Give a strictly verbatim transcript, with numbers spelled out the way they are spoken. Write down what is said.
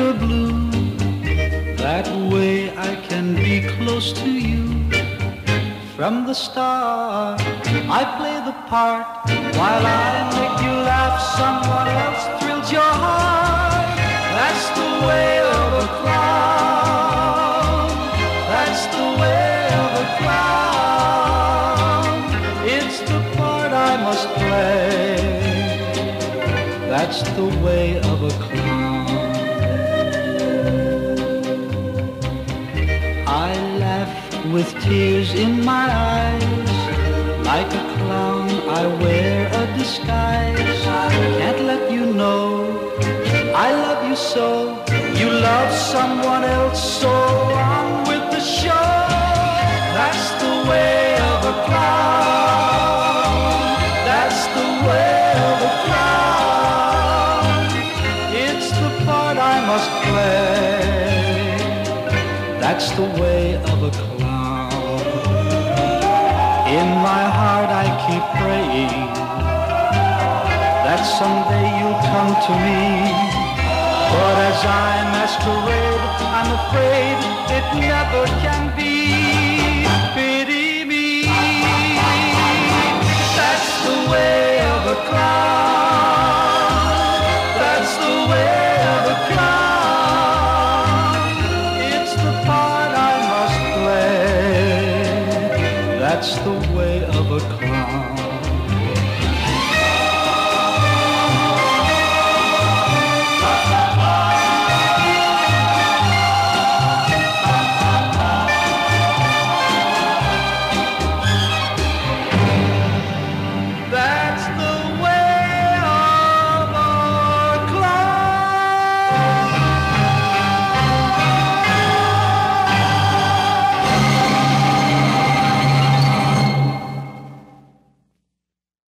you're blue. That way I can be close to you. From the start, I play the part. While I make you laugh, someone else thrills your heart. That's the way of a clown. That's the way of a clown. It's the part I must play. That's the way of a clown. I laugh with tears in my eyes. Like a clown I wear a disguise. I can't let you know I love you so. You love someone else, so on with the show. That's the way of a clown. That's the way of a clown. It's the part I must play. That's the way of a clown. In my heart I keep praying that someday you'll come to me. But as I masquerade, I'm afraid it never can be.